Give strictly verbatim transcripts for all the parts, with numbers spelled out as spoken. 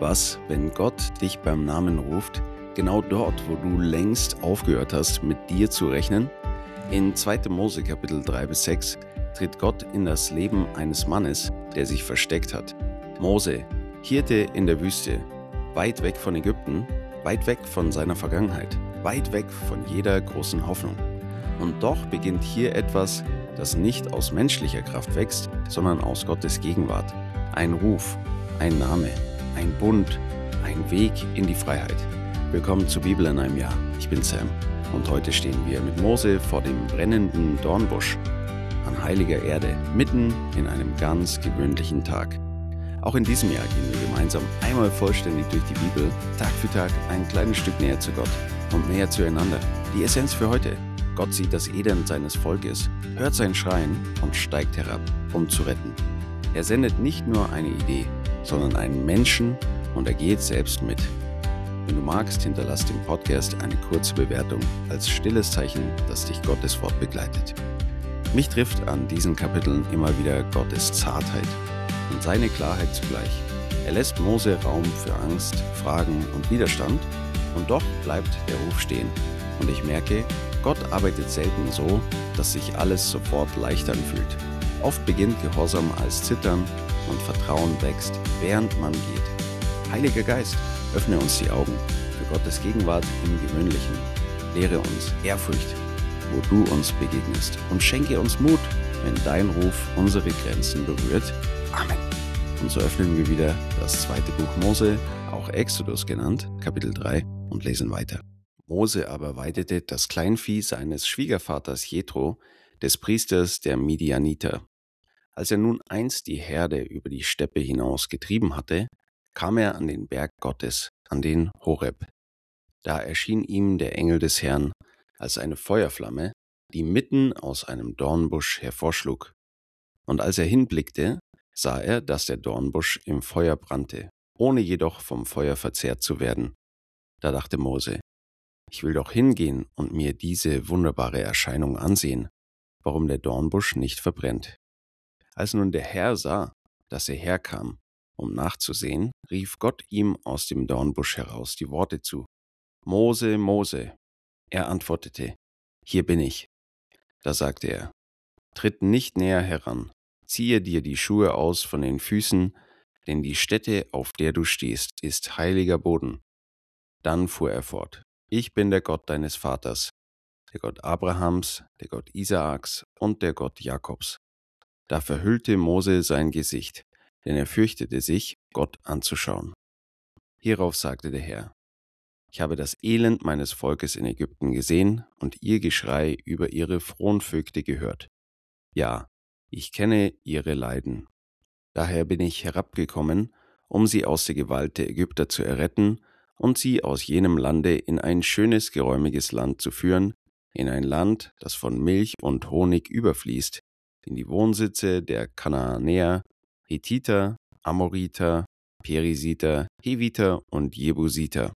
Was, wenn Gott dich beim Namen ruft, genau dort, wo du längst aufgehört hast, mit dir zu rechnen? In zweiter Mose Kapitel drei bis sechs tritt Gott in das Leben eines Mannes, der sich versteckt hat. Mose, Hirte in der Wüste, weit weg von Ägypten, weit weg von seiner Vergangenheit, weit weg von jeder großen Hoffnung. Und doch beginnt hier etwas, das nicht aus menschlicher Kraft wächst, sondern aus Gottes Gegenwart. Ein Ruf, ein Name, ein Bund, ein Weg in die Freiheit. Willkommen zur Bibel in einem Jahr. Ich bin Sam und heute stehen wir mit Mose vor dem brennenden Dornbusch an heiliger Erde, mitten in einem ganz gewöhnlichen Tag. Auch in diesem Jahr gehen wir gemeinsam einmal vollständig durch die Bibel, Tag für Tag ein kleines Stück näher zu Gott und näher zueinander. Die Essenz für heute: Gott sieht das Elend seines Volkes, hört sein Schreien und steigt herab, um zu retten. Er sendet nicht nur eine Idee, sondern einen Menschen und er geht selbst mit. Wenn du magst, hinterlass dem Podcast eine kurze Bewertung als stilles Zeichen, dass dich Gottes Wort begleitet. Mich trifft an diesen Kapiteln immer wieder Gottes Zartheit und seine Klarheit zugleich. Er lässt Mose Raum für Angst, Fragen und Widerstand und doch bleibt der Ruf stehen. Und ich merke, Gott arbeitet selten so, dass sich alles sofort leicht anfühlt. Oft beginnt Gehorsam als Zittern und Vertrauen wächst, während man geht. Heiliger Geist, öffne uns die Augen für Gottes Gegenwart im Gewöhnlichen. Lehre uns Ehrfurcht, wo du uns begegnest, und schenke uns Mut, wenn dein Ruf unsere Grenzen berührt. Amen. Und so öffnen wir wieder das zweite Buch Mose, auch Exodus genannt, Kapitel drei, und lesen weiter. Mose aber weidete das Kleinvieh seines Schwiegervaters Jethro, des Priesters der Midianiter. Als er nun einst die Herde über die Steppe hinaus getrieben hatte, kam er an den Berg Gottes, an den Horeb. Da erschien ihm der Engel des Herrn als eine Feuerflamme, die mitten aus einem Dornbusch hervorschlug. Und als er hinblickte, sah er, dass der Dornbusch im Feuer brannte, ohne jedoch vom Feuer verzehrt zu werden. Da dachte Mose: Ich will doch hingehen und mir diese wunderbare Erscheinung ansehen, warum der Dornbusch nicht verbrennt. Als nun der Herr sah, dass er herkam, um nachzusehen, rief Gott ihm aus dem Dornbusch heraus die Worte zu: Mose, Mose. Er antwortete: Hier bin ich. Da sagte er: Tritt nicht näher heran, ziehe dir die Schuhe aus von den Füßen, denn die Stätte, auf der du stehst, ist heiliger Boden. Dann fuhr er fort: Ich bin der Gott deines Vaters, der Gott Abrahams, der Gott Isaaks und der Gott Jakobs. Da verhüllte Mose sein Gesicht, denn er fürchtete sich, Gott anzuschauen. Hierauf sagte der Herr: Ich habe das Elend meines Volkes in Ägypten gesehen und ihr Geschrei über ihre Fronvögte gehört. Ja, ich kenne ihre Leiden. Daher bin ich herabgekommen, um sie aus der Gewalt der Ägypter zu erretten und sie aus jenem Lande in ein schönes, geräumiges Land zu führen, in ein Land, das von Milch und Honig überfließt, in die Wohnsitze der Kanaanäer, Hethiter, Amoriter, Perisiter, Heviter und Jebusiter.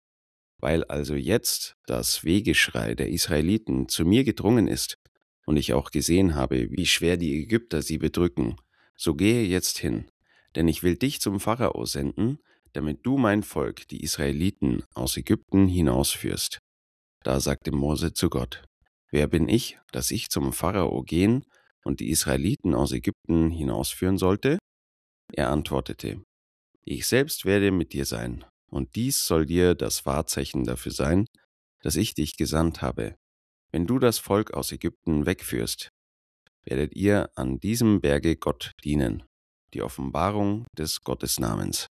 Weil also jetzt das Wehgeschrei der Israeliten zu mir gedrungen ist und ich auch gesehen habe, wie schwer die Ägypter sie bedrücken, so gehe jetzt hin, denn ich will dich zum Pharao senden, damit du mein Volk, die Israeliten, aus Ägypten hinausführst. Da sagte Mose zu Gott: Wer bin ich, dass ich zum Pharao gehen und die Israeliten aus Ägypten hinausführen sollte? Er antwortete: Ich selbst werde mit dir sein, und dies soll dir das Wahrzeichen dafür sein, dass ich dich gesandt habe. Wenn du das Volk aus Ägypten wegführst, werdet ihr an diesem Berge Gott dienen, die Offenbarung des Gottesnamens.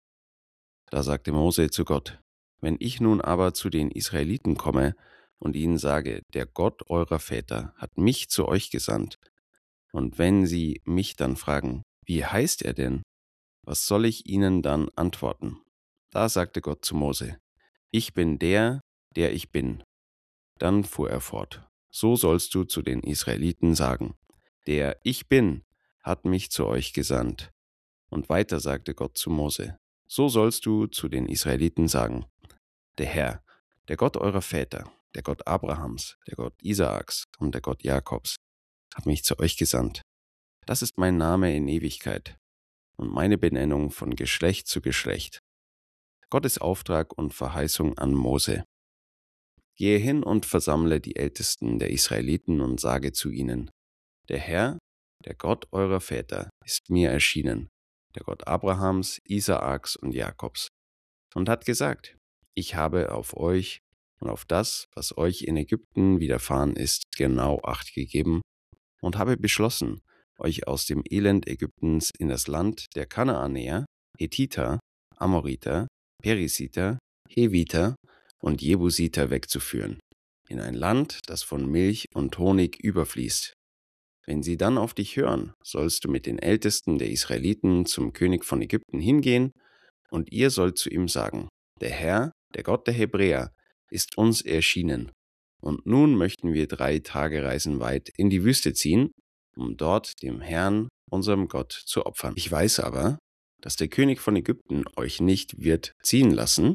Da sagte Mose zu Gott: Wenn ich nun aber zu den Israeliten komme und ihnen sage, der Gott eurer Väter hat mich zu euch gesandt, und wenn sie mich dann fragen, wie heißt er denn? Was soll ich ihnen dann antworten? Da sagte Gott zu Mose: Ich bin der, der ich bin. Dann fuhr er fort: So sollst du zu den Israeliten sagen: Der Ich Bin hat mich zu euch gesandt. Und weiter sagte Gott zu Mose: So sollst du zu den Israeliten sagen: Der Herr, der Gott eurer Väter, der Gott Abrahams, der Gott Isaaks und der Gott Jakobs, hat mich zu euch gesandt. Das ist mein Name in Ewigkeit und meine Benennung von Geschlecht zu Geschlecht. Gottes Auftrag und Verheißung an Mose. Gehe hin und versammle die Ältesten der Israeliten und sage zu ihnen: Der Herr, der Gott eurer Väter, ist mir erschienen, der Gott Abrahams, Isaaks und Jakobs, und hat gesagt: Ich habe auf euch und auf das, was euch in Ägypten widerfahren ist, genau Acht gegeben und habe beschlossen, euch aus dem Elend Ägyptens in das Land der Kanaanäer, Hethiter, Amoriter, Perisiter, Heviter und Jebusiter wegzuführen, in ein Land, das von Milch und Honig überfließt. Wenn sie dann auf dich hören, sollst du mit den Ältesten der Israeliten zum König von Ägypten hingehen, und ihr sollt zu ihm sagen: Der Herr, der Gott der Hebräer, ist uns erschienen, und nun möchten wir drei Tagereisen weit in die Wüste ziehen, um dort dem Herrn, unserem Gott, zu opfern. Ich weiß aber, dass der König von Ägypten euch nicht wird ziehen lassen,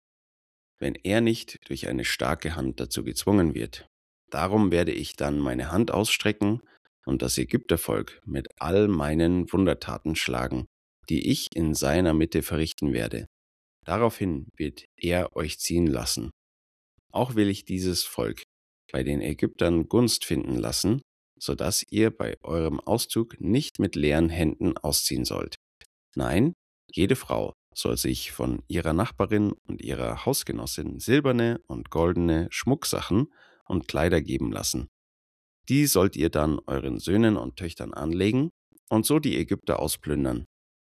wenn er nicht durch eine starke Hand dazu gezwungen wird. Darum werde ich dann meine Hand ausstrecken und das Ägyptervolk mit all meinen Wundertaten schlagen, die ich in seiner Mitte verrichten werde. Daraufhin wird er euch ziehen lassen. Auch will ich dieses Volk bei den Ägyptern Gunst finden lassen, so dass ihr bei eurem Auszug nicht mit leeren Händen ausziehen sollt. Nein, jede Frau soll sich von ihrer Nachbarin und ihrer Hausgenossin silberne und goldene Schmucksachen und Kleider geben lassen. Die sollt ihr dann euren Söhnen und Töchtern anlegen und so die Ägypter ausplündern.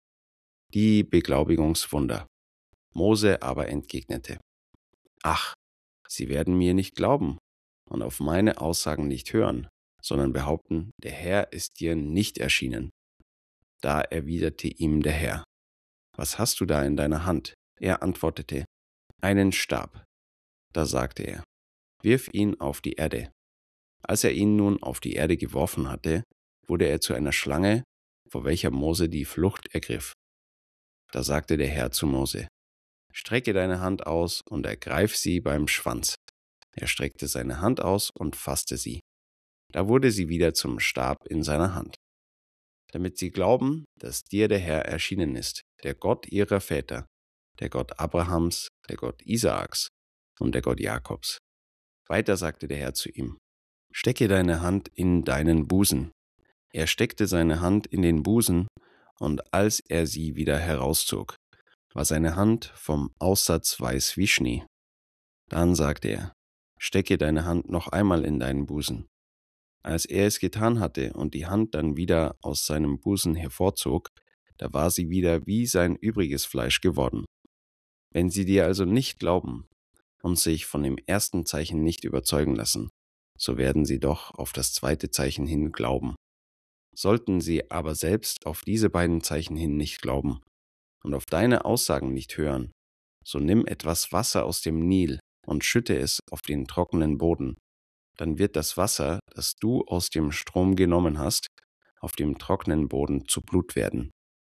Die Beglaubigungswunder. Mose aber entgegnete: Ach, sie werden mir nicht glauben und auf meine Aussagen nicht hören, sondern behaupten, der Herr ist dir nicht erschienen. Da erwiderte ihm der Herr: Was hast du da in deiner Hand? Er antwortete: Einen Stab. Da sagte er: Wirf ihn auf die Erde. Als er ihn nun auf die Erde geworfen hatte, wurde er zu einer Schlange, vor welcher Mose die Flucht ergriff. Da sagte der Herr zu Mose: Strecke deine Hand aus und ergreif sie beim Schwanz. Er streckte seine Hand aus und fasste sie. Da wurde sie wieder zum Stab in seiner Hand. Damit sie glauben, dass dir der Herr erschienen ist, der Gott ihrer Väter, der Gott Abrahams, der Gott Isaaks und der Gott Jakobs. Weiter sagte der Herr zu ihm: Stecke deine Hand in deinen Busen. Er steckte seine Hand in den Busen, und als er sie wieder herauszog, war seine Hand vom Aussatz weiß wie Schnee. Dann sagte er: Stecke deine Hand noch einmal in deinen Busen. Als er es getan hatte und die Hand dann wieder aus seinem Busen hervorzog, da war sie wieder wie sein übriges Fleisch geworden. Wenn sie dir also nicht glauben und sich von dem ersten Zeichen nicht überzeugen lassen, so werden sie doch auf das zweite Zeichen hin glauben. Sollten sie aber selbst auf diese beiden Zeichen hin nicht glauben und auf deine Aussagen nicht hören, so nimm etwas Wasser aus dem Nil und schütte es auf den trockenen Boden. Dann wird das Wasser, das du aus dem Strom genommen hast, auf dem trockenen Boden zu Blut werden.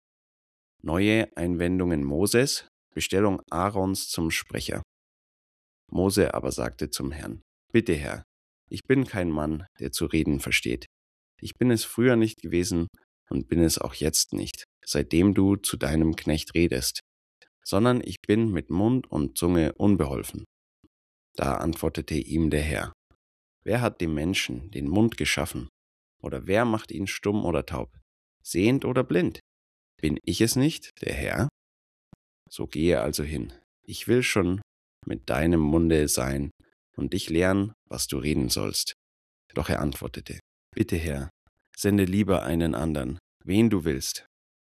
Neue Einwendungen Moses, Bestellung Aarons zum Sprecher. Mose aber sagte zum Herrn: Bitte, Herr, ich bin kein Mann, der zu reden versteht. Ich bin es früher nicht gewesen und bin es auch jetzt nicht, seitdem du zu deinem Knecht redest, sondern ich bin mit Mund und Zunge unbeholfen. Da antwortete ihm der Herr: Wer hat dem Menschen den Mund geschaffen? Oder wer macht ihn stumm oder taub, sehend oder blind? Bin ich es nicht, der Herr? So gehe also hin. Ich will schon mit deinem Munde sein und dich lehren, was du reden sollst. Doch er antwortete: Bitte, Herr, sende lieber einen anderen, wen du willst.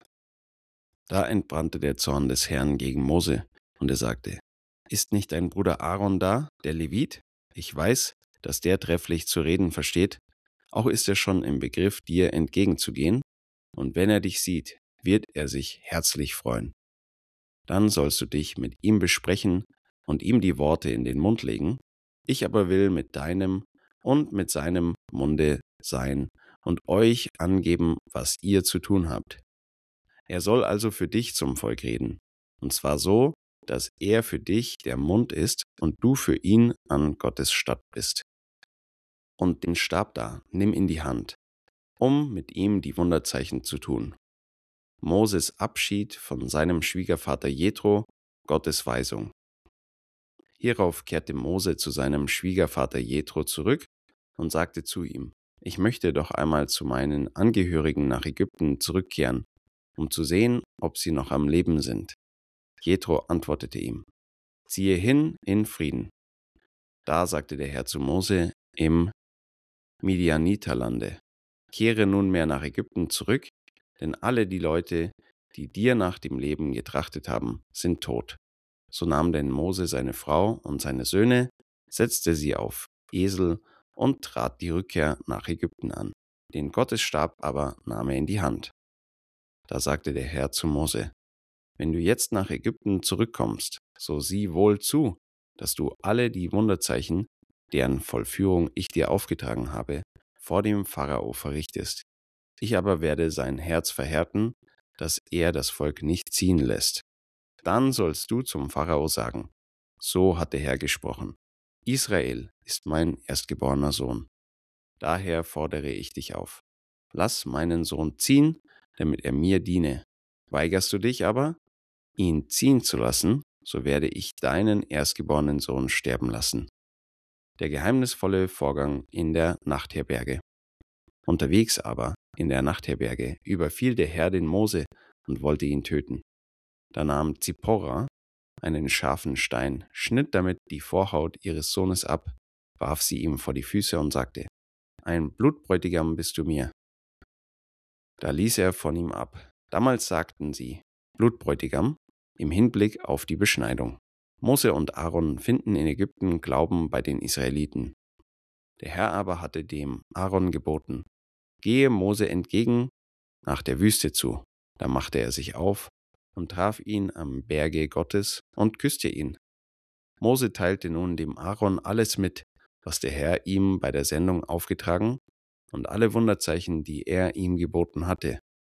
Da entbrannte der Zorn des Herrn gegen Mose, und er sagte: Ist nicht dein Bruder Aaron da, der Levit? Ich weiß, dass der trefflich zu reden versteht. Auch ist er schon im Begriff, dir entgegenzugehen, und wenn er dich sieht, wird er sich herzlich freuen. Dann sollst du dich mit ihm besprechen und ihm die Worte in den Mund legen. Ich aber will mit deinem und mit seinem Munde sein und euch angeben, was ihr zu tun habt. Er soll also für dich zum Volk reden, und zwar so, dass er für dich der Mund ist und du für ihn an Gottes Statt bist. Und den Stab da, nimm in die Hand, um mit ihm die Wunderzeichen zu tun. Moses Abschied von seinem Schwiegervater Jethro Gottes Weisung. Hierauf kehrte Mose zu seinem Schwiegervater Jethro zurück und sagte zu ihm: Ich möchte doch einmal zu meinen Angehörigen nach Ägypten zurückkehren, um zu sehen, ob sie noch am Leben sind. Jethro antwortete ihm: Ziehe hin in Frieden. Da sagte der Herr zu Mose im Midianiterlande: Kehre nunmehr nach Ägypten zurück, denn alle die Leute, die dir nach dem Leben getrachtet haben, sind tot. So nahm denn Mose seine Frau und seine Söhne, setzte sie auf Esel und trat die Rückkehr nach Ägypten an. Den Gottesstab aber nahm er in die Hand. Da sagte der Herr zu Mose: Wenn du jetzt nach Ägypten zurückkommst, so sieh wohl zu, dass du alle die Wunderzeichen, deren Vollführung ich dir aufgetragen habe, vor dem Pharao verrichtest. Ich aber werde sein Herz verhärten, dass er das Volk nicht ziehen lässt. Dann sollst du zum Pharao sagen: So hat der Herr gesprochen. Israel ist mein erstgeborener Sohn. Daher fordere ich dich auf: Lass meinen Sohn ziehen, damit er mir diene. Weigerst du dich aber, ihn ziehen zu lassen, so werde ich deinen erstgeborenen Sohn sterben lassen. Der geheimnisvolle Vorgang in der Nachtherberge. Unterwegs aber in der Nachtherberge überfiel der Herr den Mose und wollte ihn töten. Da nahm Zippora einen scharfen Stein, schnitt damit die Vorhaut ihres Sohnes ab, warf sie ihm vor die Füße und sagte: Ein Blutbräutigam bist du mir. Da ließ er von ihm ab. Damals sagten sie Blutbräutigam im Hinblick auf die Beschneidung. Mose und Aaron finden in Ägypten Glauben bei den Israeliten. Der Herr aber hatte dem Aaron geboten: Gehe Mose entgegen nach der Wüste zu. Da machte er sich auf und traf ihn am Berge Gottes und küsste ihn. Mose teilte nun dem Aaron alles mit, was der Herr ihm bei der Sendung aufgetragen und alle Wunderzeichen, die er ihm geboten hatte.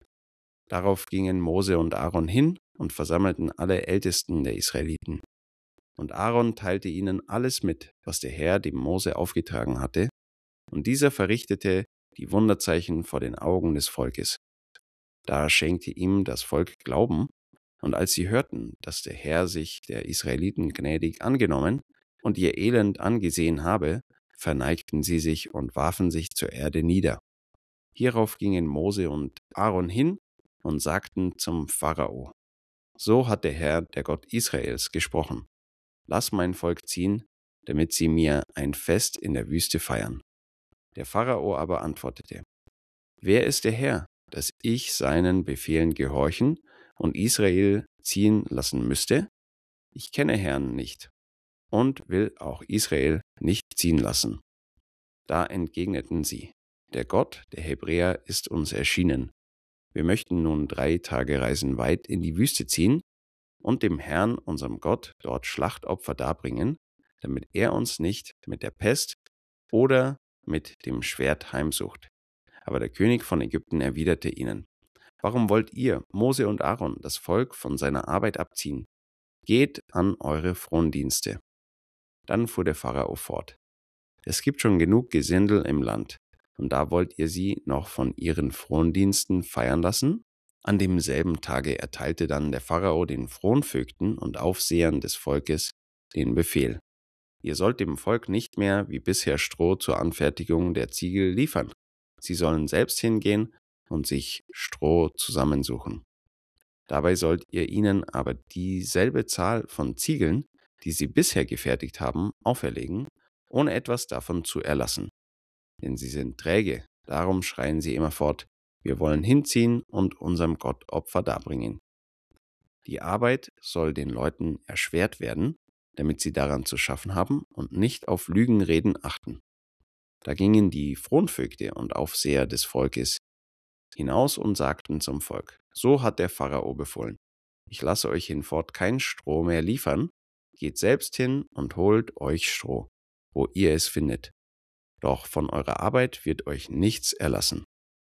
Darauf gingen Mose und Aaron hin und versammelten alle Ältesten der Israeliten. Und Aaron teilte ihnen alles mit, was der Herr dem Mose aufgetragen hatte, und dieser verrichtete die Wunderzeichen vor den Augen des Volkes. Da schenkte ihm das Volk Glauben, und als sie hörten, dass der Herr sich der Israeliten gnädig angenommen und ihr Elend angesehen habe, verneigten sie sich und warfen sich zur Erde nieder. Hierauf gingen Mose und Aaron hin und sagten zum Pharao: So hat der Herr, der Gott Israels, gesprochen: Lass mein Volk ziehen, damit sie mir ein Fest in der Wüste feiern. Der Pharao aber antwortete: Wer ist der Herr, dass ich seinen Befehlen gehorchen und Israel ziehen lassen müsste? Ich kenne Herrn nicht und will auch Israel nicht ziehen lassen. Da entgegneten sie: Der Gott der Hebräer ist uns erschienen. Wir möchten nun drei Tage Reisen weit in die Wüste ziehen und dem Herrn, unserem Gott, dort Schlachtopfer darbringen, damit er uns nicht mit der Pest oder mit dem Schwert heimsucht. Aber der König von Ägypten erwiderte ihnen: Warum wollt ihr, Mose und Aaron, das Volk von seiner Arbeit abziehen? Geht an eure Frondienste. Dann fuhr der Pharao fort: Es gibt schon genug Gesindel im Land, und da wollt ihr sie noch von ihren Frondiensten feiern lassen? An demselben Tage erteilte dann der Pharao den Fronvögten und Aufsehern des Volkes den Befehl: Ihr sollt dem Volk nicht mehr wie bisher Stroh zur Anfertigung der Ziegel liefern. Sie sollen selbst hingehen und sich Stroh zusammensuchen. Dabei sollt ihr ihnen aber dieselbe Zahl von Ziegeln, die sie bisher gefertigt haben, auferlegen, ohne etwas davon zu erlassen. Denn sie sind träge, darum schreien sie immerfort: Wir wollen hinziehen und unserem Gott Opfer darbringen. Die Arbeit soll den Leuten erschwert werden, damit sie daran zu schaffen haben und nicht auf Lügenreden achten. Da gingen die Fronvögte und Aufseher des Volkes hinaus und sagten zum Volk: So hat der Pharao befohlen: Ich lasse euch hinfort kein Stroh mehr liefern. Geht selbst hin und holt euch Stroh, wo ihr es findet. Doch von eurer Arbeit wird euch nichts erlassen.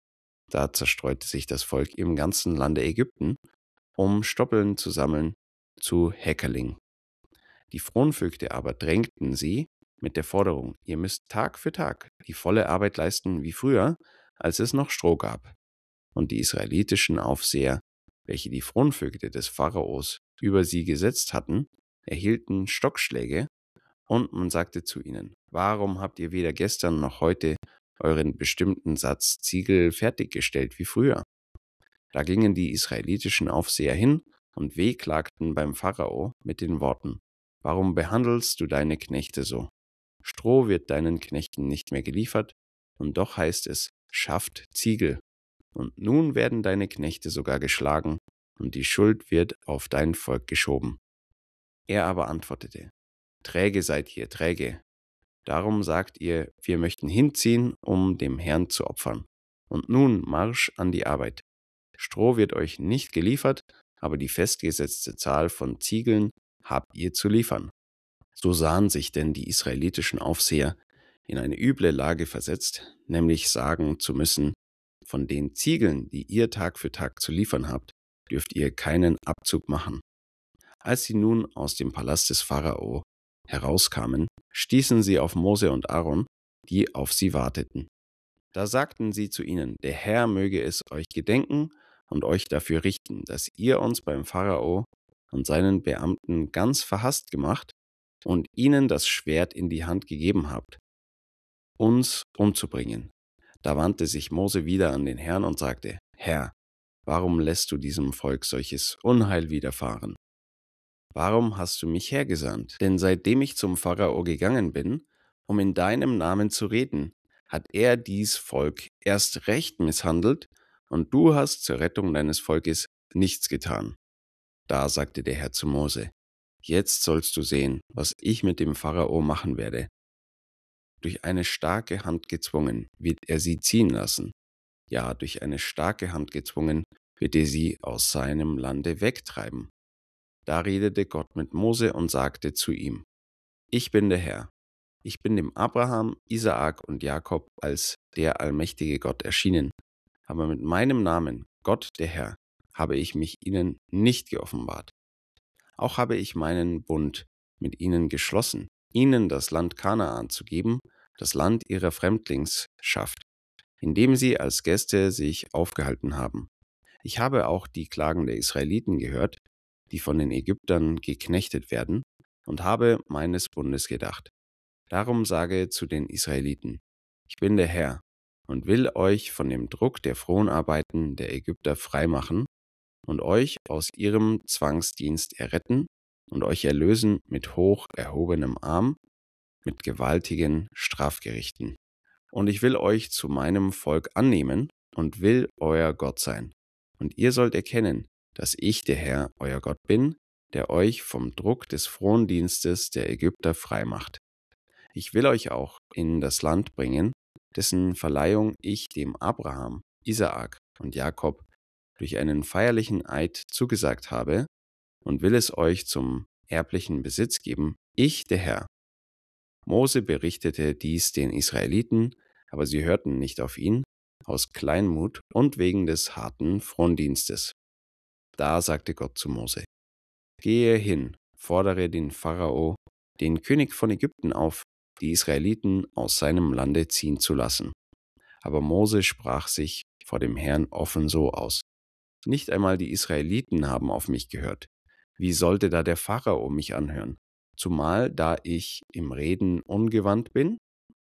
Da zerstreute sich das Volk im ganzen Lande Ägypten, um Stoppeln zu sammeln zu Häckerling. Die Fronvögte aber drängten sie mit der Forderung: Ihr müsst Tag für Tag die volle Arbeit leisten wie früher, als es noch Stroh gab. Und die israelitischen Aufseher, welche die Fronvögte des Pharaos über sie gesetzt hatten, erhielten Stockschläge, und man sagte zu ihnen: Warum habt ihr weder gestern noch heute euren bestimmten Satz Ziegel fertiggestellt wie früher? Da gingen die israelitischen Aufseher hin und wehklagten beim Pharao mit den Worten: Warum behandelst du deine Knechte so? Stroh wird deinen Knechten nicht mehr geliefert, und doch heißt es: Schafft Ziegel. Und nun werden deine Knechte sogar geschlagen, und die Schuld wird auf dein Volk geschoben. Er aber antwortete: Träge seid ihr, träge. Darum sagt ihr, wir möchten hinziehen, um dem Herrn zu opfern. Und nun Marsch an die Arbeit. Stroh wird euch nicht geliefert, aber die festgesetzte Zahl von Ziegeln habt ihr zu liefern. So sahen sich denn die israelitischen Aufseher in eine üble Lage versetzt, nämlich sagen zu müssen: Von den Ziegeln, die ihr Tag für Tag zu liefern habt, dürft ihr keinen Abzug machen. Als sie nun aus dem Palast des Pharao herauskamen, stießen sie auf Mose und Aaron, die auf sie warteten. Da sagten sie zu ihnen: Der Herr möge es euch gedenken und euch dafür richten, dass ihr uns beim Pharao und seinen Beamten ganz verhasst gemacht und ihnen das Schwert in die Hand gegeben habt, uns umzubringen. Da wandte sich Mose wieder an den Herrn und sagte: Herr, warum lässt du diesem Volk solches Unheil widerfahren? Warum hast du mich hergesandt? Denn seitdem ich zum Pharao gegangen bin, um in deinem Namen zu reden, hat er dies Volk erst recht misshandelt, und du hast zur Rettung deines Volkes nichts getan. Da sagte der Herr zu Mose: Jetzt sollst du sehen, was ich mit dem Pharao machen werde. Durch eine starke Hand gezwungen wird er sie ziehen lassen. Ja, durch eine starke Hand gezwungen wird er sie aus seinem Lande wegtreiben. Da redete Gott mit Mose und sagte zu ihm: Ich bin der Herr. Ich bin dem Abraham, Isaak und Jakob als der allmächtige Gott erschienen. Aber mit meinem Namen, Gott der Herr, habe ich mich ihnen nicht geoffenbart. Auch habe ich meinen Bund mit ihnen geschlossen, ihnen das Land Kanaan zu geben, das Land ihrer Fremdlingsschaft, in dem sie als Gäste sich aufgehalten haben. Ich habe auch die Klagen der Israeliten gehört, die von den Ägyptern geknechtet werden, und habe meines Bundes gedacht. Darum sage zu den Israeliten: Ich bin der Herr und will euch von dem Druck der Fronarbeiten der Ägypter freimachen und euch aus ihrem Zwangsdienst erretten und euch erlösen mit hoch erhobenem Arm, mit gewaltigen Strafgerichten. Und ich will euch zu meinem Volk annehmen und will euer Gott sein. Und ihr sollt erkennen, dass ich der Herr, euer Gott bin, der euch vom Druck des Frondienstes der Ägypter freimacht. Ich will euch auch in das Land bringen, dessen Verleihung ich dem Abraham, Isaak und Jakob durch einen feierlichen Eid zugesagt habe, und will es euch zum erblichen Besitz geben, ich der Herr. Mose berichtete dies den Israeliten, aber sie hörten nicht auf ihn, aus Kleinmut und wegen des harten Frondienstes. Da sagte Gott zu Mose: Gehe hin, fordere den Pharao, den König von Ägypten, auf, die Israeliten aus seinem Lande ziehen zu lassen. Aber Mose sprach sich vor dem Herrn offen so aus: Nicht einmal die Israeliten haben auf mich gehört. Wie sollte da der Pharao mich anhören? Zumal da ich im Reden ungewandt bin?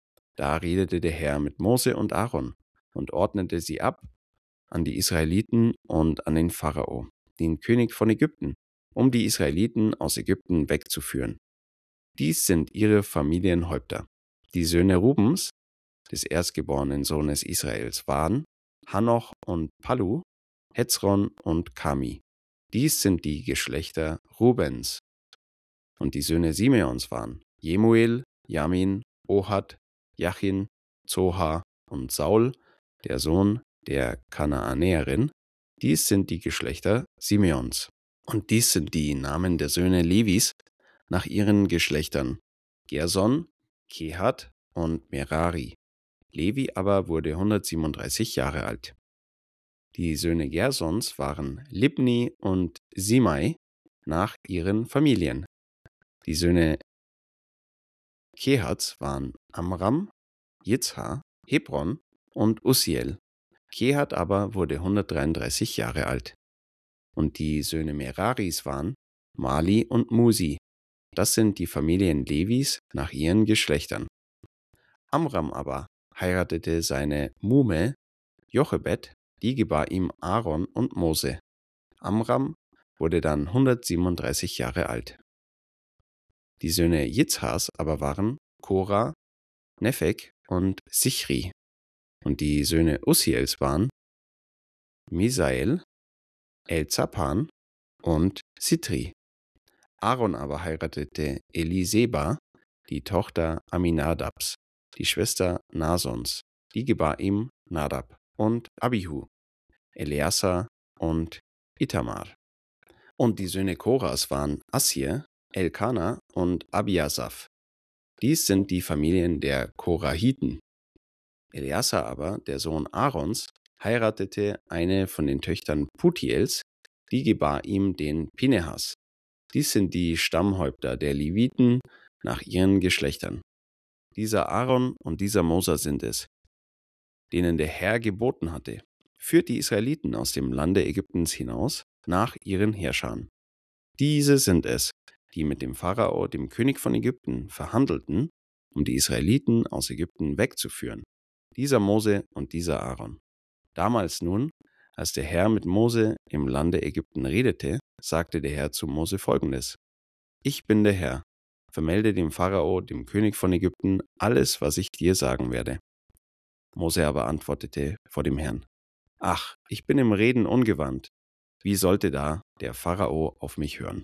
Da redete der Herr mit Mose und Aaron und ordnete sie ab an die Israeliten und an den Pharao, den König von Ägypten, um die Israeliten aus Ägypten wegzuführen. Dies sind ihre Familienhäupter. Die Söhne Rubens, des erstgeborenen Sohnes Israels, waren Hanoch und Pallu, Hezron und Kami. Dies sind die Geschlechter Rubens. Und die Söhne Simeons waren Jemuel, Jamin, Ohad, Jachin, Zoha und Saul, der Sohn der Kanaanäerin. Dies sind die Geschlechter Simeons. Und dies sind die Namen der Söhne Levis nach ihren Geschlechtern: Gerson, Kehat und Merari. Levi aber wurde hundertsiebenunddreißig Jahre alt. Die Söhne Gersons waren Libni und Simei nach ihren Familien. Die Söhne Kehats waren Amram, Jitzhar, Hebron und Ussiel. Kehat aber wurde hundertdreiunddreißig Jahre alt. Und die Söhne Meraris waren Mali und Musi. Das sind die Familien Levis nach ihren Geschlechtern. Amram aber heiratete seine Muhme Jochebed, die gebar ihm Aaron und Mose. Amram wurde dann hundertsiebenunddreißig Jahre alt. Die Söhne Jitzhas aber waren Korah, Nepheg und Sichri. Und die Söhne Ussiels waren Misael, Elzapan und Sitri. Aaron aber heiratete Eliseba, die Tochter Aminadabs, die Schwester Nasons. Die gebar ihm Nadab und Abihu, Eleazar und Itamar. Und die Söhne Koras waren Assir, Elkana und Abiasaph. Dies sind die Familien der Korahiten. Eleazar aber, der Sohn Aarons, heiratete eine von den Töchtern Putiels, die gebar ihm den Pinehas. Dies sind die Stammhäupter der Leviten nach ihren Geschlechtern. Dieser Aaron und dieser Mose sind es, denen der Herr geboten hatte: Führt die Israeliten aus dem Lande Ägyptens hinaus nach ihren Herrschern. Diese sind es, die mit dem Pharao, dem König von Ägypten, verhandelten, um die Israeliten aus Ägypten wegzuführen. Dieser Mose und dieser Aaron. Damals nun, als der Herr mit Mose im Lande Ägypten redete, sagte der Herr zu Mose Folgendes: Ich bin der Herr, vermelde dem Pharao, dem König von Ägypten, alles, was ich dir sagen werde. Mose aber antwortete vor dem Herrn: Ach, ich bin im Reden ungewandt. Wie sollte da der Pharao auf mich hören?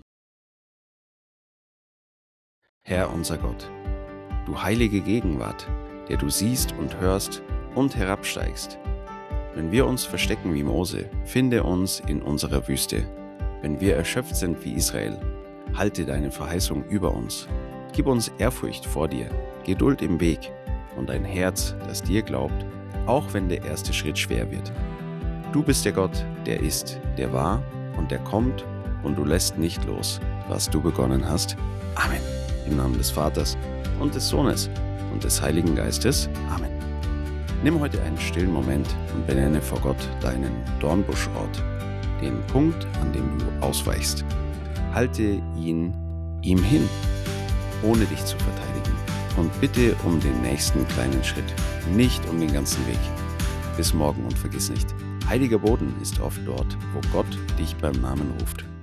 Herr unser Gott, du heilige Gegenwart, der du siehst und hörst und herabsteigst. Wenn wir uns verstecken wie Mose, finde uns in unserer Wüste. Wenn wir erschöpft sind wie Israel, halte deine Verheißung über uns. Gib uns Ehrfurcht vor dir, Geduld im Weg und ein Herz, das dir glaubt, auch wenn der erste Schritt schwer wird. Du bist der Gott, der ist, der war und der kommt, und du lässt nicht los, was du begonnen hast. Amen. Im Namen des Vaters und des Sohnes und des Heiligen Geistes. Amen. Nimm heute einen stillen Moment und benenne vor Gott deinen Dornbuschort, den Punkt, an dem du ausweichst. Halte ihn ihm hin, ohne dich zu verteidigen, und bitte um den nächsten kleinen Schritt, nicht um den ganzen Weg. Bis morgen und vergiss nicht, heiliger Boden ist oft dort, wo Gott dich beim Namen ruft.